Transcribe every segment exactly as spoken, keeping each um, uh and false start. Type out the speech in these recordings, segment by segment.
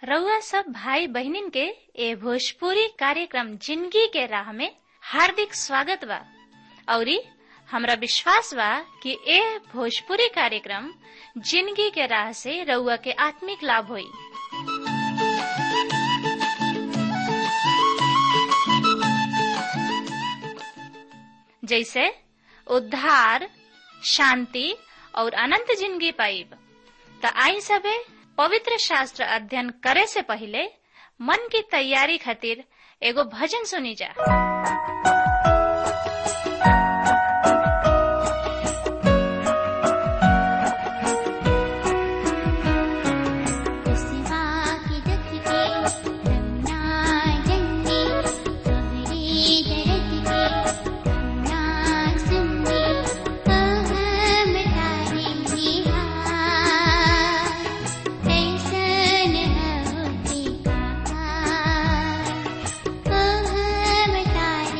रउआ सब भाई बहनिन के ए भोजपुरी कार्यक्रम जिंदगी के राह में हार्दिक स्वागत बा। औरी हमरा विश्वास बा कि ए भोजपुरी कार्यक्रम जिंदगी के राह से रउआ के आत्मिक लाभ होई। जैसे उद्धार, शांति और अनंत जिंदगी पाइब। त आई सबे पवित्र शास्त्र अध्ययन करे से पहले मन की तैयारी खातिर एगो भजन सुनी जा। तारे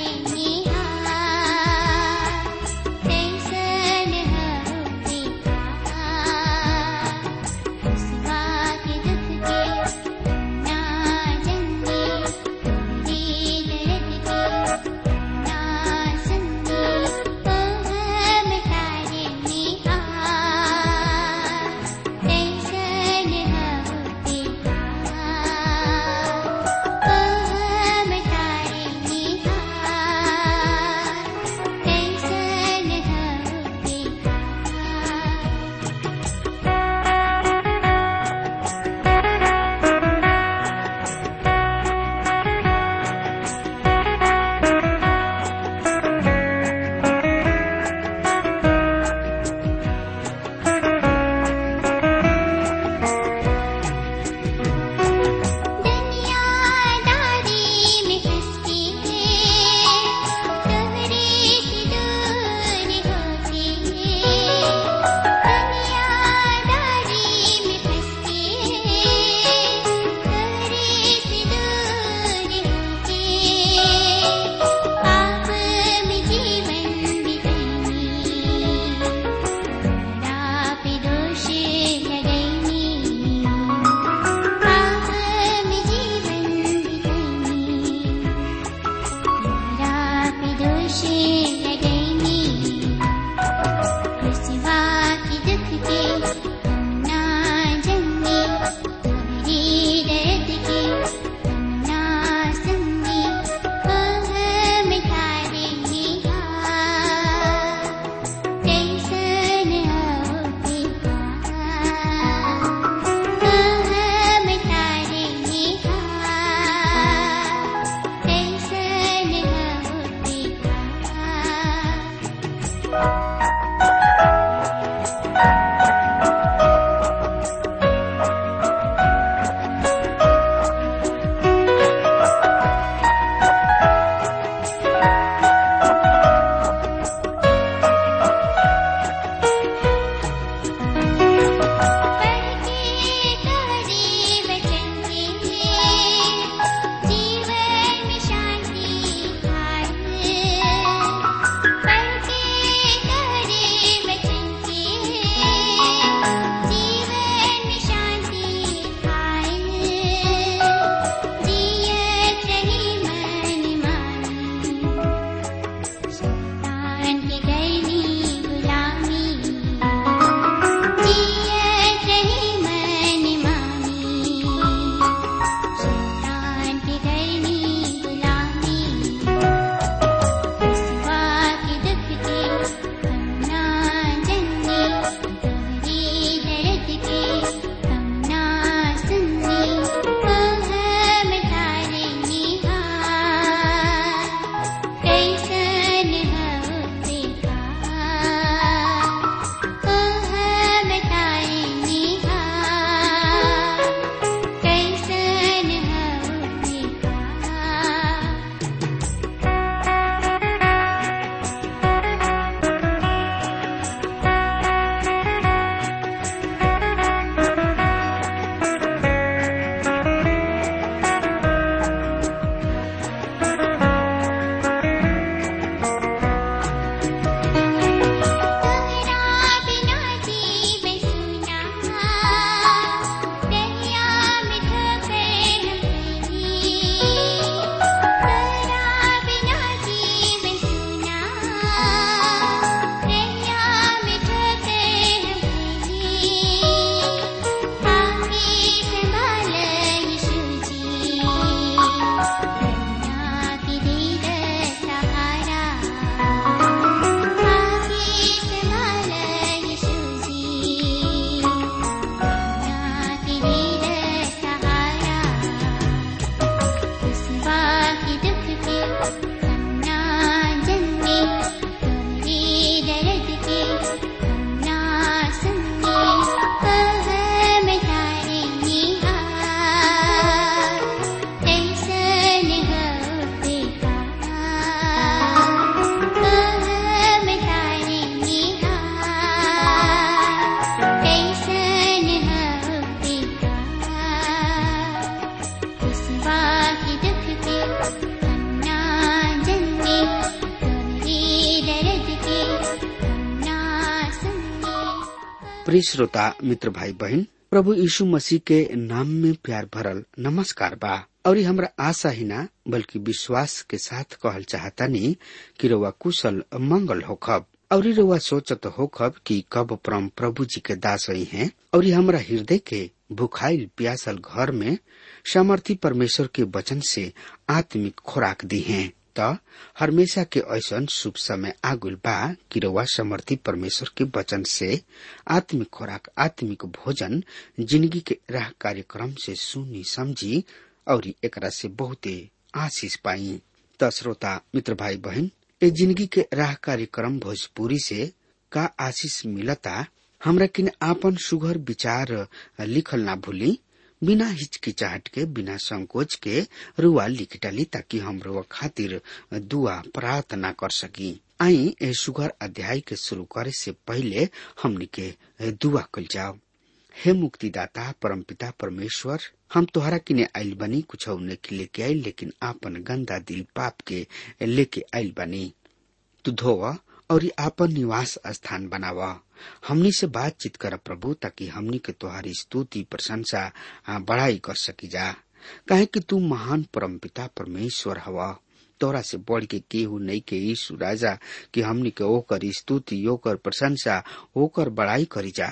प्रिय श्रोता मित्र भाई बहन, प्रभु यीशु मसीह के नाम में प्यार भरल नमस्कार बा। और हमरा आशा ही ना बल्कि विश्वास के साथ कहल चाहता नहीं कि रउआ कुशल मंगल होखब और रउआ सोचत होखब कि कब परम प्रभु जी के दास ही हैं और हमरा हृदय के भुखाइल प्यासल घर में सामर्थी परमेश्वर के वचन से आत्मिक खुराक दी हैं। त हमेशा के ऐसन शुभ समय आगुल बा कि रउआ समर्थी परमेश्वर के वचन से आत्मिक खुराक, आत्मिक भोजन जिंदगी के राह कार्यक्रम से सुनी समझी और एकरा से बहुते आशीष पाई। त श्रोता मित्र भाई बहन, ए जिंदगी के राह कार्यक्रम भोजपुरी से का आशीष मिलता, हमरा किन आपन सुघर विचार लिखल ना भूली। बिना हिचकिचाहट के, बिना संकोच के रुआ लिख डाली ताकि हम रुआ खातिर दुआ प्रार्थना कर सकी। आई ए सुघर अध्याय के शुरू करे से पहले हमनी के दुआ कल जाओ। हे मुक्तिदाता परमपिता परमेश्वर, हम तोहरा किने आइल बनी, कुछ के लेके आइल, लेकिन आपन गंदा दिल पाप के लेके आइल बनी। तू धोवा और आपन निवास स्थान बनावा। हमनी से बातचीत कर प्रभु, ताकि हमनी के तोहारी स्तुति प्रशंसा बढ़ाई कर सकी जा। काहे कि तू महान परमपिता परमेश्वर हवा। तोरा से बढ़ के केहू नहीं के यीशु राजा कि हमनी के ओकर स्तुति, ओकर प्रशंसा, ओकर बढ़ाई करी जा।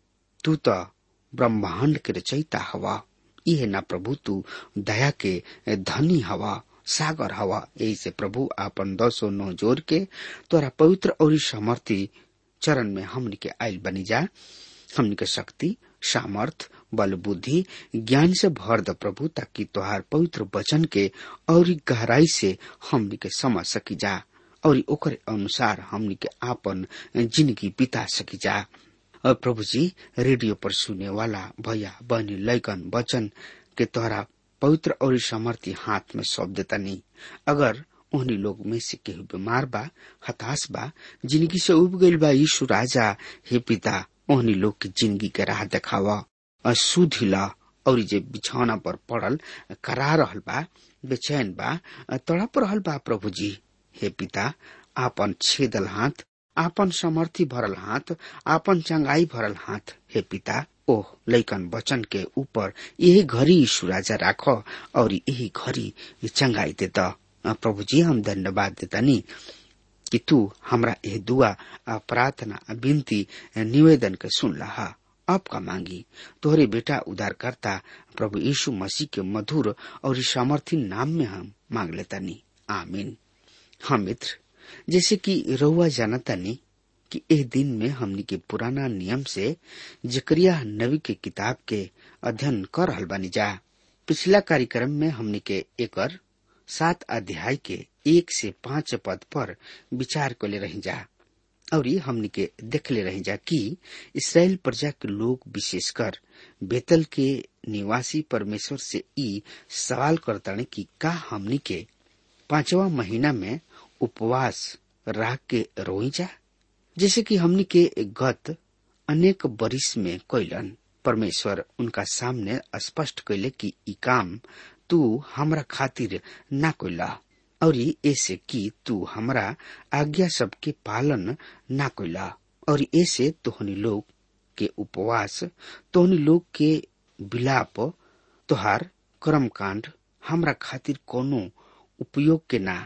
तू तो ब्रह्मांड के रचयिता हवा। इहे ना प्रभु, तू दया के धनी हवा, सागर हवा। यही से प्रभु आपन दसो नौ जोर के तोरा पवित्र और सामर्थी चरण में हमनी के आइल बनी जा। हमनी के शक्ति, सामर्थ, बल, बुद्धि, ज्ञान से भर द प्रभु, ताकि तोहार पवित्र वचन के और गहराई से हमनी के समझ सकी जा और ओकर अनुसार हमनी के आपन जिंदगी बिता सकी जा। और प्रभु जी, रेडियो पर सुने वाला भैया बहनी लैकन वचन के तोहरा पवित्र और सामर्थी हाथ में सौंप देता नहीं। अगर उन्हीं लोग में से केहू बीमार बा, हताश बा, जिंदगी से उब गईल बा, यीशु राजा हे पिता, उन्हीं लोग की जिंदगी के राह देखावा और सुधिला। और जे बिछौना पर पड़ल करा रहल बा, बेचैन बा, तड़प रहल बा, प्रभु जी हे पिता, आपन छेदल हाथ, आपन समर्थी भरल हाथ, आपन चंगाई भरल हाथ हे पिता ओह लैकन वचन के ऊपर यही घड़ी यीशु राजा राखो और यही घड़ी चंगाई देता। प्रभु जी, हम धन्यवाद देता नहीं कि तू हमरा यह दुआ, प्रार्थना, विनती, निवेदन के सुन लहा। आपका मांगी तोहरे बेटा उद्धारकर्ता प्रभु यीशु मसीह के मधुर और सामर्थी नाम में हम मांग लेता नहीं, आमीन। हाँ मित्र, जैसे कि रउआ जानता नहीं कि इस दिन में हमनी के पुराना नियम से जकरिया नबी के किताब के अध्ययन कर रहल बानी जा। पिछला कार्यक्रम में हमनी के एकर सात अध्याय के एक से पांच पद पर विचार कर ले रही जा और ये हमनी के देख ले रही जा कि इस्राएल प्रजा के लोग, विशेषकर बेतल के निवासी, परमेश्वर से ई सवाल करता है कि का हमनी के पांचवा महीना में उपवास राख के रोई जा, जैसे कि हमनी के गत अनेक बरिस में कैलन। परमेश्वर उनका सामने स्पष्ट कैले कि ई काम तू हमरा खातिर ना कैला और ऐसे कि तू हमरा आज्ञा सबके पालन ना कैला और ऐसे तोहनी लोग के उपवास, तोहनी लोग के विलाप, तोहार कर्मकांड हमरा खातिर कोनो उपयोग के ना,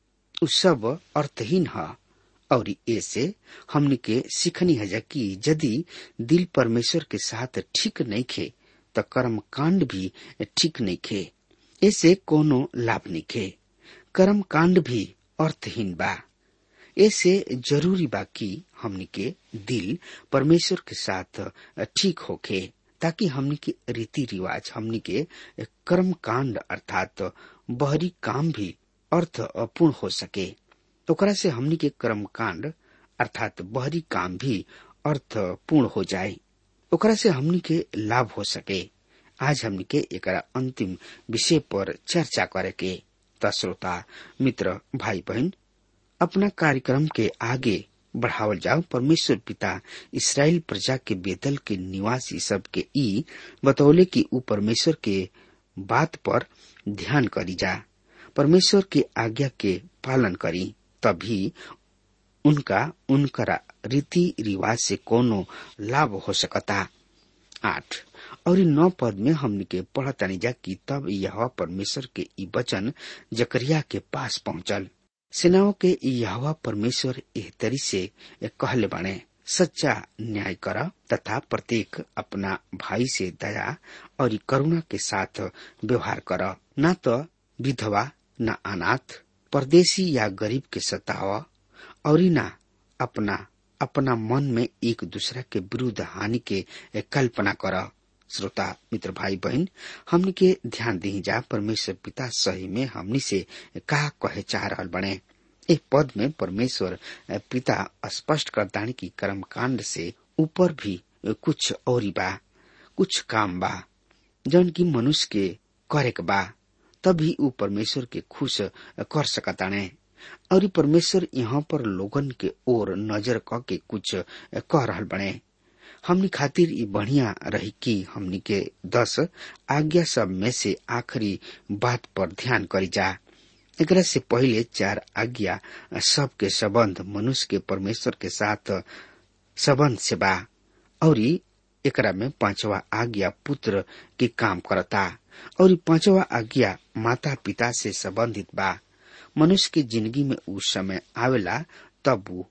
उ सब अर्थहीन है। और ऐसे हमने के सीखनी है कि यदि दिल परमेश्वर के साथ ठीक नहीं खे तो कर्म कांड भी ठीक नहीं खे, ऐसे कोनो लाभ नहीं खे। कर्म कांड भी अर्थहीन बा। ऐसे जरूरी बा कि हमने के दिल परमेश्वर के साथ ठीक होखे, ताकि हमने के रीति रिवाज, हमने के कर्म कांड अर्थात बहरी काम भी अर्थ पूर्ण हो सके। ओकरा से हमनी के कर्म कांड अर्थात बहरी काम भी अर्थ पूर्ण हो जाए, ओकरा से हमनी के लाभ हो सके। आज हमनी के एकरा अंतिम विषय पर चर्चा करे के। त श्रोता मित्र भाई बहन, अपना कार्यक्रम के आगे बढ़ावल जाओ। परमेश्वर पिता इस्राएल प्रजा के बेतल के निवासी सब के ई बतौले कि ऊ परमेश्वर के बात पर ध्यान करी जा, परमेश्वर के आज्ञा के पालन करी, तभी उनका उनकरा रीति रिवाज से कोनो लाभ हो सकता। आठ और नौ पद में हमने के पढ़तानी जा कि तब यहोवा परमेश्वर के ई वचन जकरिया के पास पहुंचल। सेनाओं के यहोवा परमेश्वर एह तरी से कहले बाणे, सच्चा न्याय कर तथा प्रत्येक अपना भाई से दया और करुणा के साथ व्यवहार कर, न तो विधवा न अनाथ परदेशी या गरीब के सतावा और न अपना अपना मन में एक दूसरा के विरुद्ध हानि के कल्पना कर। श्रोता मित्र भाई बहन, हमनी के ध्यान दी जा परमेश्वर पिता सही में हमनी से का कहे चाह रहल बने। एक पद में परमेश्वर पिता स्पष्ट करतानी की कर्म कांड से ऊपर भी कुछ और बा, कुछ काम बा जौन की मनुष्य के करे के बा, तभी ऊ परमेश्वर के खुश कर सकताने। और परमेश्वर यहाँ पर लोगन के ओर नजर क के कुछ कह रहल बने। हमनी खातिर ई बढ़िया रही कि हमनी के दस आज्ञा सब में से आखिरी बात पर ध्यान करी जा। एकरा से पहले चार आज्ञा सब के संबंध मनुष्य के परमेश्वर के साथ संबंध से बा और एकरा में पांचवा आज्ञा पुत्र के काम करता और पांचवा आज्ञा माता पिता से संबंधित बा। मनुष्य की जिंदगी में उस समय आवेला तब वो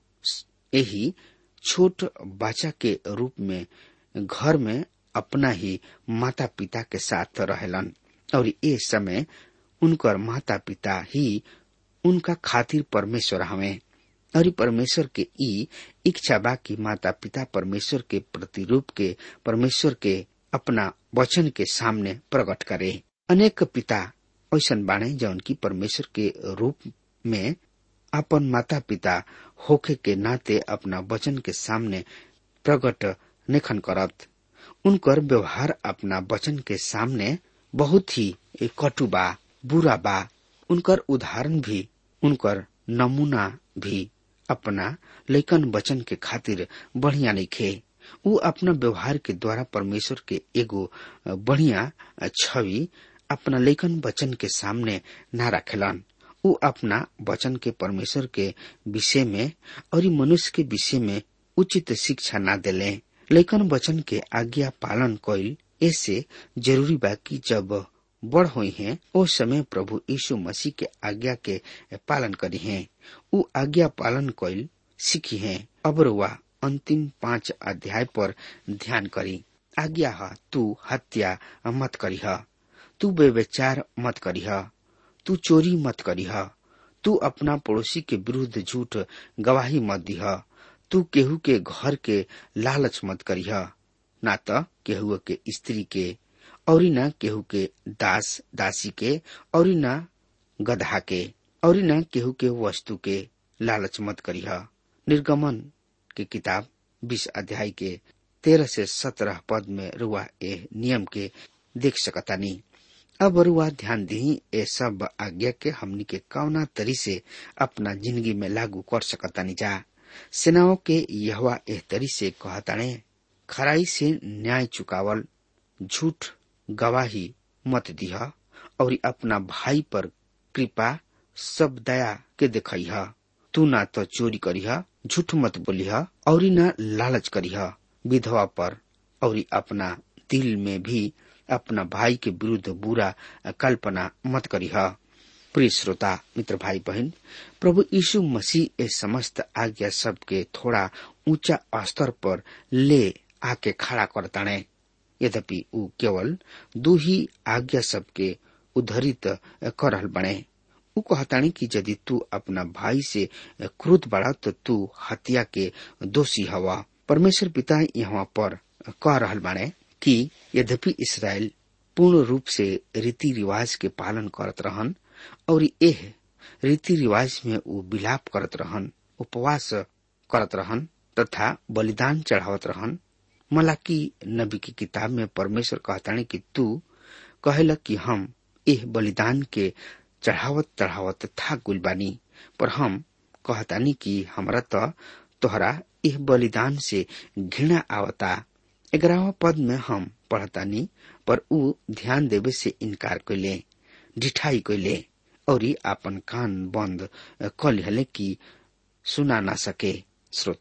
यही छोट बच्चा के रूप में घर में अपना ही माता पिता के साथ रहेलन और ये समय उनकर माता पिता ही उनका खातिर परमेश्वर हमें। और परमेश्वर के ई इच्छा बा कि माता पिता परमेश्वर के प्रतिरूप के परमेश्वर के अपना वचन के सामने प्रकट करे। अनेक पिता ऐसन बाणे जौन की परमेश्वर के रूप में अपन माता पिता होखे के नाते अपना वचन के सामने प्रकट नेखन करत। उनकर व्यवहार अपना वचन के सामने बहुत ही कटु बा, बुरा बा। उनकर उदाहरण भी, उनकर नमूना भी अपना लेकिन वचन के खातिर बढ़िया नइखे। उ अपना व्यवहार के द्वारा परमेश्वर के एगो बढ़िया छवि अपना लेखन वचन के सामने न रखेलन। उ अपना वचन के परमेश्वर के विषय में और मनुष्य के विषय में उचित शिक्षा न देले। लेकिन वचन के आज्ञा पालन कइल ऐसे जरूरी बा कि जब बड़ हुई हैं उस समय प्रभु यीशु मसीह के आज्ञा के पालन करी हैं। उ आज्ञा पालन कइल सीखी हैं। अब रुआ अंतिम पांच अध्याय पर ध्यान करी। आज्ञा है, तू हत्या मत करीह, तू व्यभिचार मत करीह, तू चोरी मत करीह, तू अपना पड़ोसी के विरुद्ध झूठ गवाही मत दीह, तू केहू के घर के लालच मत करीह, ना तो केहू के स्त्री के और न केहू के दास दासी के और न गधा के और न केहू के वस्तु के लालच मत करीह। निर्गमन की किताब बीस अध्याय के तेरह से सत्रह पद में रुआ ए नियम के देख सकतानी। अब रुआ ध्यान दी ए सब आज्ञा के हमनी के कौना तरी से अपना जिंदगी में लागू कर सकतानी जा। सेनाओं के यहोवा एह तरी से कहताने, खराई से न्याय चुकावल, झूठ गवाही मत दिह और अपना भाई पर कृपा सब दया के देखइह। तू ना तो चोरी करीह, झूठ मत बोलिह और न लालच करीह। विधवा पर और अपना दिल में भी अपना भाई के विरुद्ध बुरा कल्पना मत करीह। प्रिय श्रोता मित्र भाई बहन, प्रभु यीशु मसीह ए समस्त आज्ञा सब के थोड़ा ऊंचा स्तर पर ले आके खड़ा करताने। यद्यपि ऊ केवल दो ही आज्ञा सब के उद्धरित कर रहल बने। ऊ कहतानी कि यदि तू अपना भाई से क्रोध बढ़ा तो तू हत्या के दोषी हवा। परमेश्वर पिता यहाँ पर कह रहल बाने कि यद्यपि इसराइल पूर्ण रूप से रीति रिवाज के पालन करत रहन और एह रीति रिवाज में ऊ विलाप करत रहन, उपवास करत रहन तथा बलिदान चढ़ावत रहन। मलाकी नबी की किताब में परमेश्वर कहतानी कि तू कहेला कि हम एह बलिदान के चढ़ावत चढ़ावत था गुल बानी, पर हम कहतानी कि हमरा तो तोहरा एह बलिदान से घृणा आवता। ग्यारहवां पद में हम पढ़तानी, पर ऊ ध्यान देवे से इनकार कइले, ढिठाई कइले और आपन कान बंद कर लिहले कि सुना ना सके। श्रोता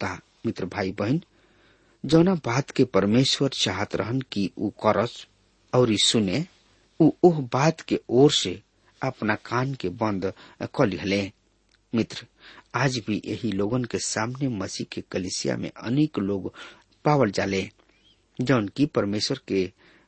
मित्र भाई बहन, जौना बात के परमेश्वर चाहत रहन कि ऊ करस और ई सुने, ऊ ओह बात के ओर से अपना कान के बंद क लिहले। मित्र, आज भी यही लोगन के सामने मसीह के कलीसिया में अनेक लोग पावल जाले जौन की परमेश्वर के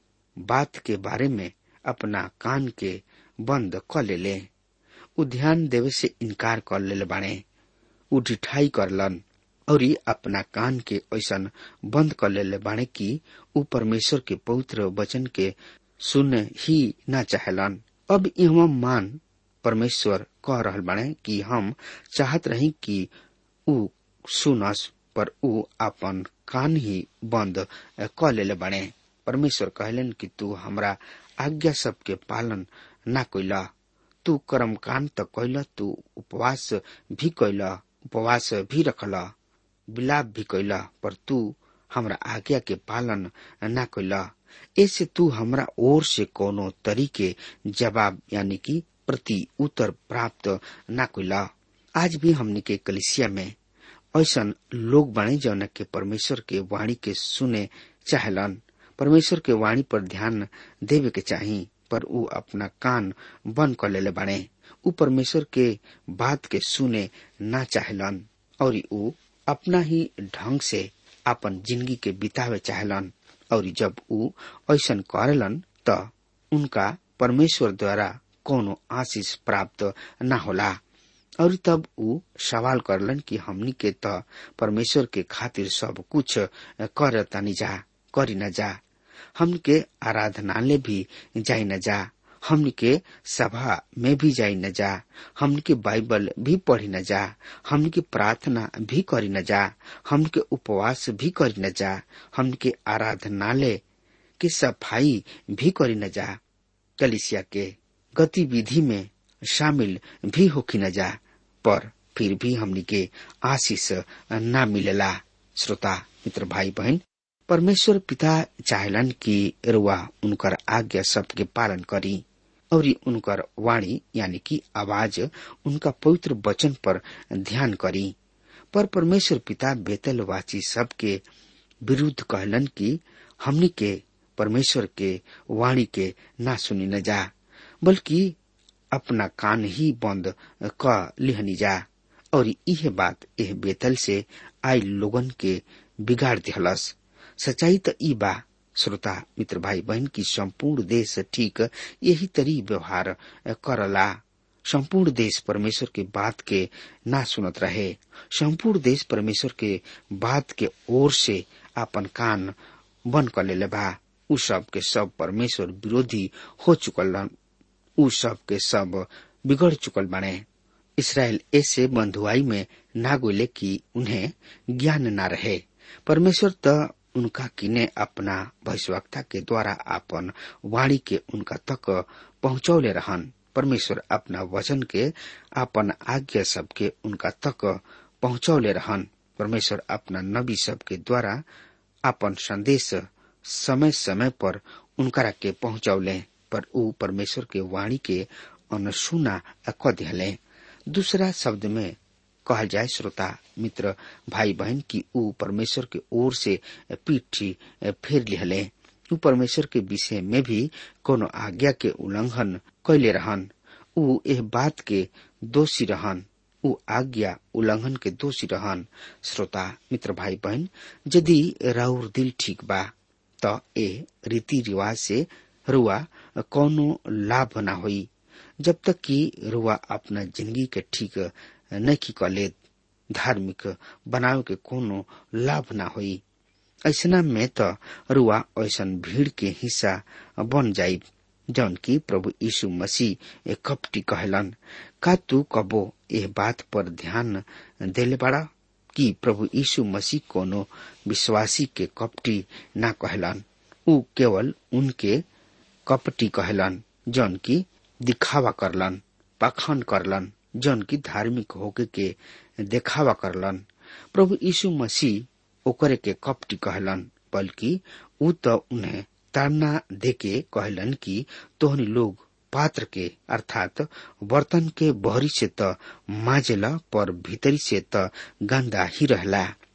बात के बारे में अपना कान के बंद क लेले। उ ध्यान देवे से इनकार कर ले बाणे। उ ढिठाई करलन और अपना कान के ऐसन बंद कर ले बाणे कि उ परमेश्वर के पवित्र वचन के सुन ही न चाहलन। अब यह मान परमेश्वर कह रहल बाणे कि हम चाहत रही कि उ सुनस, पर उ अपन कान ही बंद क ले बाणे। परमेश्वर कहलन कि तू हमरा आज्ञा सब के पालन ना कइला, तू कर्म कांड त कइला, तू उपवास भी कइला, उपवास भी रखला, विलाप भी कइला, पर तू हमरा आज्ञा के पालन ना कइला। ऐसे तू हमरा ओर से कोनो तरीके जवाब यानी कि प्रति उत्तर प्राप्त ना कइला। आज भी हमनी के कलीसिया में ऐसन लोग बने जौन के परमेश्वर के वाणी के सुने चाहलन, परमेश्वर के वाणी पर ध्यान देवे के चाही, पर उ अपना कान बंद कर लेले बाणे। उ परमेश्वर के बात के सुने ना चाहलन और उ अपना ही ढंग से अपन जिंदगी के बितावे चाहलन। और जब उ ऐसन करेलन त उनका परमेश्वर द्वारा कोनो आशीष प्राप्त ना होला। और तब उ सवाल करलन कि हमनी के त परमेश्वर के खातिर सब कुछ कर तानी जा, करी न जा, हमनी के आराधनालय भी जाई न जा, हमनी के सभा में भी जाई न जा, हमनी के बाइबल भी पढ़ी न जा, हमनी के प्रार्थना भी करी न जा, हमनी के उपवास भी करी न जा, हमनी के आराधनालय के सफाई भी करी न जा, कलीसिया के गतिविधि में शामिल भी होखी न जा, पर फिर भी हमनी के आशीष ना मिलेला। श्रोता मित्र भाई बहन, परमेश्वर पिता चाहलन कि रुआ उनकर आज्ञा सबके पालन करी और उनकर वाणी यानी कि आवाज उनका पवित्र वचन पर ध्यान करी। पर परमेश्वर पिता बेतलवाची सबके विरुद्ध कहलन कि हमनी के परमेश्वर के वाणी के ना सुनी न जा, बल्कि अपना कान ही बंद क लिहनी जा। और यह बात यह बेतल से आई लोगन के बिगाड़ दिहलस। सच्चाई त ई बा श्रोता मित्र भाई बहन की संपूर्ण देश ठीक यही तरी व्यवहार करला। संपूर्ण देश परमेश्वर के बात के ना सुनत रहे। संपूर्ण देश परमेश्वर के बात के ओर से अपन कान बंद कर लेले बा। उ सब के सब परमेश्वर विरोधी हो चुकल, उ सब के सब बिगड़ चुकल बाने। इसराइल ऐसे बंधुआई में ना गोले कि उन्हें ज्ञान ना रहे। परमेश्वर त उनका किने अपना भविष्यवक्ता के द्वारा अपन वाणी के उनका तक पहुंचौले रहन। परमेश्वर अपना वचन के अपन आज्ञा सब के उनका तक पहुंचौले रहन। परमेश्वर अपना नबी सब के द्वारा अपन संदेश समय समय पर उनकरा के पहुंचौले, पर उ परमेश्वर के वाणी के अनसुना क दिहले। दूसरा शब्द में कहल जाए श्रोता मित्र भाई बहन की उ परमेश्वर के ओर से पीठी फेर लिहले। उ परमेश्वर के विषय में भी कोनो आज्ञा के उल्लंघन कैले रहन। उ एह बात के दोषी रहन, उ आज्ञा उल्लंघन के दोषी रहन। श्रोता मित्र भाई बहन, यदि राउर दिल ठीक बा त ए रीति रिवाज से रुआ कोनो लाभ न होई, जब तक कि रुआ अपना जिंदगी के ठीक नहीं कले धार्मिक बनावे के कोनो लाभ ना होई। ऐसना में त रुआ ऐसन भीड़ के हिस्सा बन जाई जौन की प्रभु यीशु मसीह एक कपटी कहलन। का तू कबो एह बात पर ध्यान देले बाड़ा कि प्रभु यीशु मसीह कोनो विश्वासी के कपटी ना कहलन। उ केवल उनके कपटी कहलन जौन की दिखावा करलन, पाखंड करलन, जौन की धार्मिक होके के देखावा करलन। प्रभु यीशु मसीह ओकरे के कपटी कहलन, बल्कि उ त उन्हें ताड़ना देके कहलन कि तोहनी लोग पात्र के अर्थात बर्तन के बहरी से त माजेला, पर भीतरी से त गंदा ही रहला।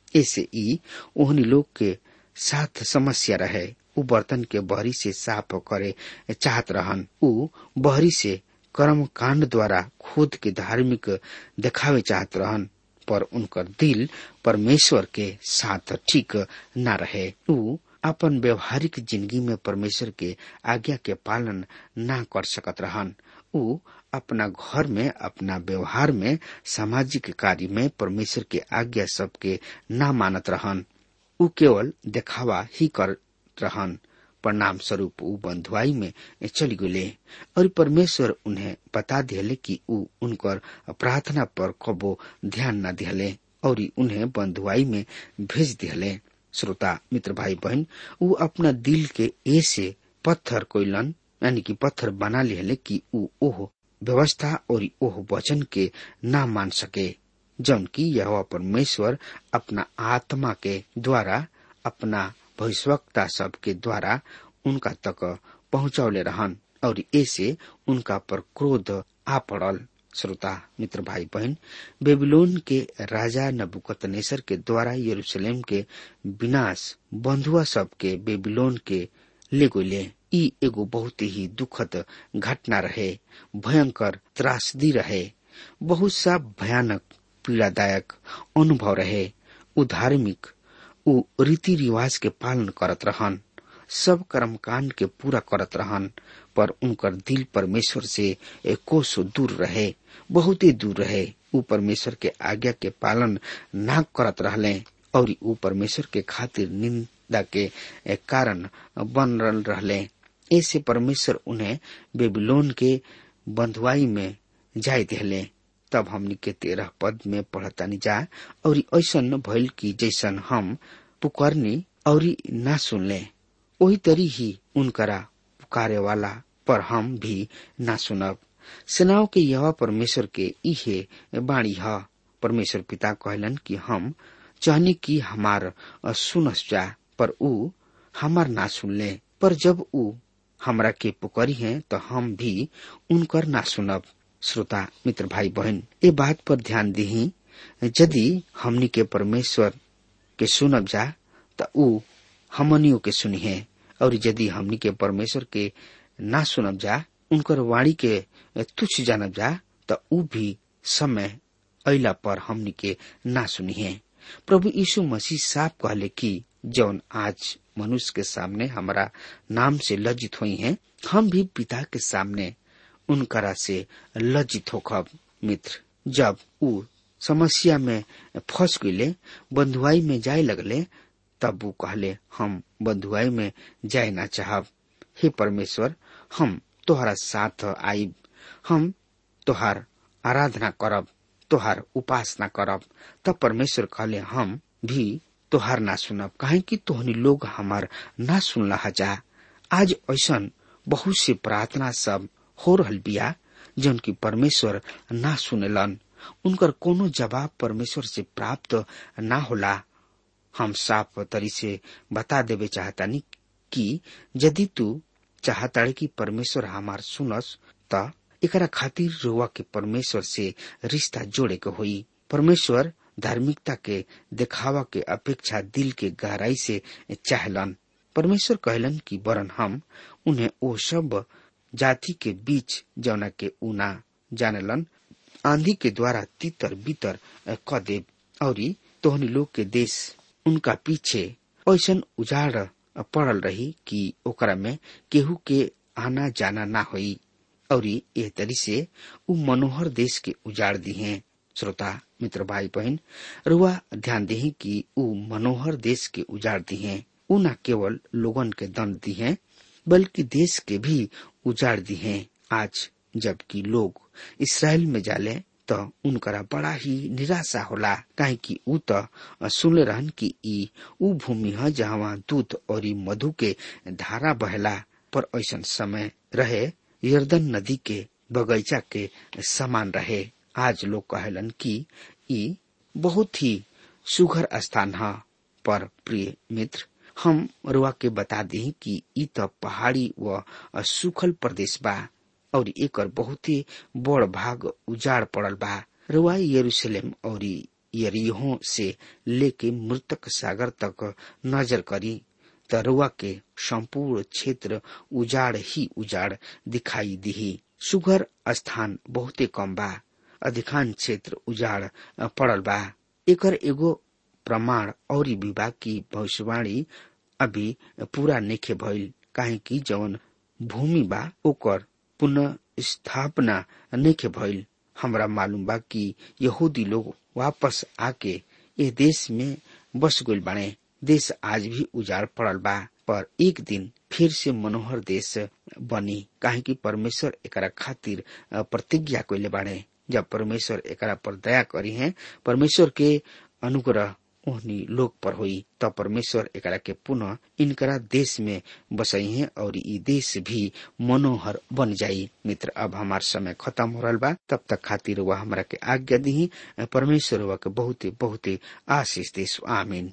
ऐसे ई ओहनी लोग के साथ समस्या रहे। उ बर्तन के बहरी से साफ करे चाहत रहन। उ बहरी से कर्म कांड द्वारा खुद के धार्मिक दिखावे चाहत रहन, पर उनकर दिल परमेश्वर के साथ ठीक न रहे। उ अपन व्यवहारिक जिंदगी में परमेश्वर के आज्ञा के पालन न कर सकत रहन। उ अपना घर में, अपना व्यवहार में, सामाजिक कार्य में परमेश्वर के आज्ञा सबके न मानत रहन। उ केवल दिखावा ही कर रहन। परिणाम स्वरूप उ बंधुआई में चली गए और परमेश्वर उन्हें बता दिले कि उ उनकर प्रार्थना पर कबो ध्यान न दिले और उन्हें बंधुआई में भेज दिले। श्रोता मित्र भाई बहन, उ अपना दिल के ऐसे पत्थर कोइलन, यानी कि पत्थर बना लिहले कि उ ओह व्यवस्था और ओह वचन के न मान सके, जौन की यहोवा परमेश्वर अपना आत्मा के द्वारा, अपना भविष्यवक्ता सब के द्वारा उनका तक पहुंचौले रहन और ऐसे उनका पर क्रोध आ पड़ल। श्रोता मित्र भाई बहन, बेबीलोन के राजा नबूकदनेस्सर के द्वारा यरूशलेम के विनाश बंधुआ सब के बेबीलोन के ले गए। ई एगो बहुत ही दुखद घटना रहे, भयंकर त्रासदी रहे, बहुत सा भयानक पीड़ादायक अनुभव रहे। उ धार्मिक, उ रीति रिवाज के पालन करत रहन, सब कर्मकांड के पूरा करत रहन, पर उनकर दिल परमेश्वर से कोसों दूर रहे, बहुत ही दूर रहे। उ परमेश्वर के आज्ञा के पालन ना करत रहले और उ परमेश्वर के खातिर निंदा के कारण बन रहले। ऐसे परमेश्वर उन्हें बेबीलोन के बंधुआई में जाय दिले। तब हमनी के तेरह पद में पढ़तानी जा, और ऐसन भइल कि जैसन हम पुकारनी और ना सुनले, वही तरी ही उनकरा पुकारे वाला पर हम भी ना सुनब। सेनाओं के यहोवा परमेश्वर के इहे बाणी है। परमेश्वर पिता कहलन कि हम चाहनी कि हमार सुनस जा, पर उ हमार ना सुनले। पर जब उ हमरा के पुकारी हैं तो हम भी उनकर ना सुनब। श्रोता मित्र भाई बहन, ये बात पर ध्यान दही, यदि हमनी के परमेश्वर के सुनब जा तो उ हमनियों के सुनी है, और यदि हमनी के परमेश्वर के ना सुनब जा, उनकर वाणी के तुच्छ जानब जा, तो उ भी समय अइला पर हमनी के ना सुनी है। प्रभु यीशु मसीह साफ कहले कि जौन आज मनुष्य के सामने हमारा नाम से लज्जित हुई हैं, हम भी पिता के सामने उनकरा से लज्जित होखब। मित्र, जब उ समस्या में फंस गए, बंधुआई में जाए लगले, तब वो कहले हम बंधुआई में जाए ना चाहब। हे परमेश्वर, हम तोहरा साथ आईब, हम तोहार आराधना करब, तोहार उपासना करब। तब परमेश्वर कहले हम भी तोहार ना सुनब, काहे कि तोहनी लोग हमार ना सुनला जा। आज ऐसन बहुत से प्रार्थना सब हो रहल बिया जौन की परमेश्वर ना सुनेलन, उनकर कोनो जवाब परमेश्वर से प्राप्त ना होला। हम साफ तरी से बता देवे चाहतानी कि यदि तू चाहताड़े कि परमेश्वर हमार सुनस, त एकरा खातिर रोवा के परमेश्वर से रिश्ता जोड़े के होई। परमेश्वर धार्मिकता के दिखावा के अपेक्षा दिल के गहराई से चाहलन। परमेश्वर कहलन कि वरन हम उन्हें ओ सब जाति के बीच जौना के ऊना जानलन आंधी के द्वारा तितर बितर क देव, और तोहनी लोग के देश उनका पीछे ऐसन उजाड़ पड़ल रही कि ओकरा में केहू के आना जाना ना होई, और एह तरी से उ मनोहर देश के उजाड़ दी हैं। श्रोता मित्र भाई बहन, रुआ ध्यान देही कि उ मनोहर देश के उजाड़ दी हैं। उ न केवल लोगन के दंड दी हैं, बल्कि देश के भी उजाड़ दी हैं। आज जबकि लोग इसराइल में जाले तो उनकरा बड़ा ही निराशा होला, काहे कि उ त सुनले रहन कि ई उ भूमि है जहाँ दूध और मधु के धारा बहला। पर ऐसन समय रहे यर्दन नदी के बगीचा के समान रहे। आज लोग कहलन कि ई बहुत ही सुघर स्थान है, पर प्रिय मित्र, हम रुआ के बता दी कि ई त पहाड़ी व सूखल प्रदेश बा और एकर बहुत ही बड़ भाग उजाड़ पड़ल बा। रुआ यरूशलेम और यरीहो से लेके मृतक सागर तक नजर करी त रउआ के संपूर्ण क्षेत्र उजाड़ ही उजाड़ दिखाई दिही। सुगर स्थान बहुते कम बा, अधिकांश क्षेत्र उजाड़ पड़ल बा। एकर एगो प्रमाण और विभाग की भविष्यवाणी अभी पूरा नेखे भइल, काहे कि जवन भूमि बा ओकर पुनः स्थापना नेखे भइल। हमरा मालूम बा कि यहूदी लोग वापस आके ए देश में बस गइल बाणे। देश आज भी उजाड़ पड़ल बा, पर एक दिन फिर से मनोहर देश बनी, काहे कि परमेश्वर एकरा खातिर प्रतिज्ञा कइले बाणे। जब परमेश्वर एकरा पर दया करी है, परमेश्वर के अनुग्रह ओहनी लोग पर होई, तब परमेश्वर एकरा के पुनः इनकरा देश में बसई है और ई देश भी मनोहर बन जाई। मित्र, अब हमार समय खत्म हो रहा बा, तब तक खातिर वह हमरा के आज्ञा दी। परमेश्वर वह के बहुते बहुते आशीष देस। आमीन।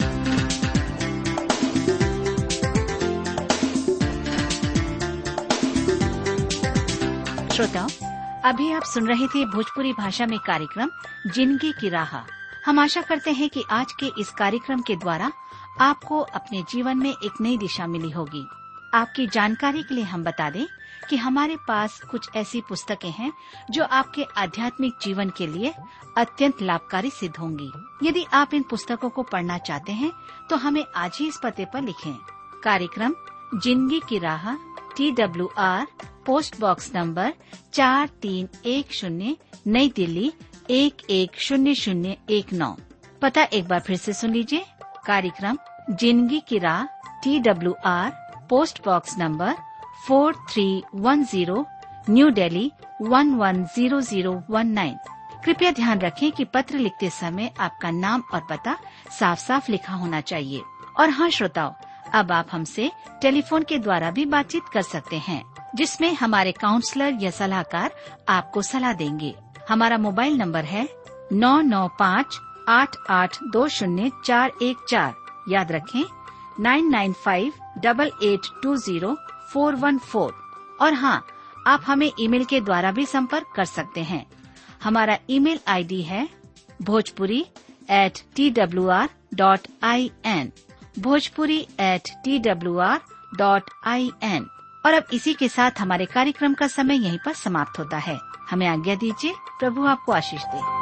श्रोताओं, अभी आप सुन रहे थे भोजपुरी भाषा में कार्यक्रम जिंदगी की राह। हम आशा करते हैं कि आज के इस कार्यक्रम के द्वारा आपको अपने जीवन में एक नई दिशा मिली होगी। आपकी जानकारी के लिए हम बता दें कि हमारे पास कुछ ऐसी पुस्तकें हैं जो आपके आध्यात्मिक जीवन के लिए अत्यंत लाभकारी सिद्ध होंगी। यदि आप इन पुस्तकों को पढ़ना चाहते हैं तो हमें आज ही इस पते पर लिखें। कार्यक्रम जिंदगी की राह, T W R post box number चार तीन एक शून्य, नई दिल्ली एक एक शून्य शून्य एक नौ। पता एक बार फिर से सुन लीजिए। कार्यक्रम जिंदगी की राह, T W R post box number four three one zero, New Delhi one one zero zero one nine. कृपया ध्यान रखें कि पत्र लिखते समय आपका नाम और पता साफ साफ लिखा होना चाहिए। और हाँ श्रोताओ, अब आप हमसे टेलीफोन के द्वारा भी बातचीत कर सकते हैं, जिसमें हमारे काउंसलर या सलाहकार आपको सलाह देंगे। हमारा मोबाइल नंबर है नौ नौ पाँच आठ आठ दो शून्य चार एक चार। याद रखें nine nine five double eight two zero four one four. और हाँ, आप हमें ईमेल के द्वारा भी संपर्क कर सकते हैं। हमारा ईमेल आईडी है Bhojpuri at T W R dot I N, Bhojpuri at T W R dot I N. और अब इसी के साथ हमारे कार्यक्रम का समय यहीं पर समाप्त होता है। हमें आज्ञा दीजिए। प्रभु आपको आशीष दे।